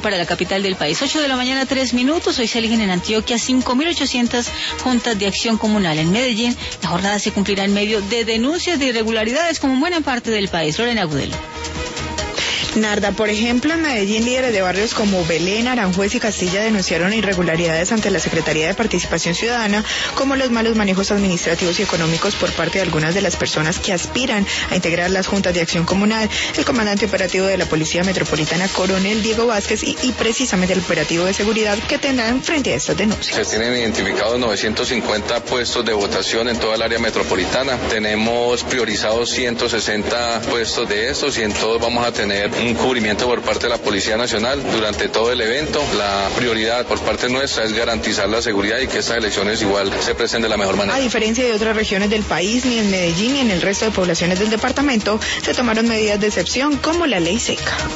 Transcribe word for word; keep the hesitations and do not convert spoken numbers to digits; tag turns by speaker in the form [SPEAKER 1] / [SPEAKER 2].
[SPEAKER 1] para la capital del país. ocho de la mañana, tres minutos. Hoy se eligen en Antioquia cinco mil ochocientas juntas de acción comunal. En Medellín, la jornada se cumplirá en medio de denuncias de irregularidades como en buena parte del país. Lorena Agudelo.
[SPEAKER 2] Narda, por ejemplo, en Medellín, líderes de barrios como Belén, Aranjuez y Castilla denunciaron irregularidades ante la Secretaría de Participación Ciudadana, como los malos manejos administrativos y económicos por parte de algunas de las personas que aspiran a integrar las juntas de acción comunal. El comandante operativo de la Policía Metropolitana, Coronel Diego Vázquez, y, y precisamente el operativo de seguridad que tendrán frente a estas denuncias.
[SPEAKER 3] Se tienen identificados novecientos cincuenta puestos de votación en toda el área metropolitana. Tenemos priorizados ciento sesenta puestos de estos y en todos vamos a tener un cubrimiento por parte de la Policía Nacional durante todo el evento. La prioridad por parte nuestra es garantizar la seguridad y que estas elecciones igual se presenten de la mejor manera.
[SPEAKER 2] A diferencia de otras regiones del país, ni en Medellín ni en el resto de poblaciones del departamento se tomaron medidas de excepción como la ley seca.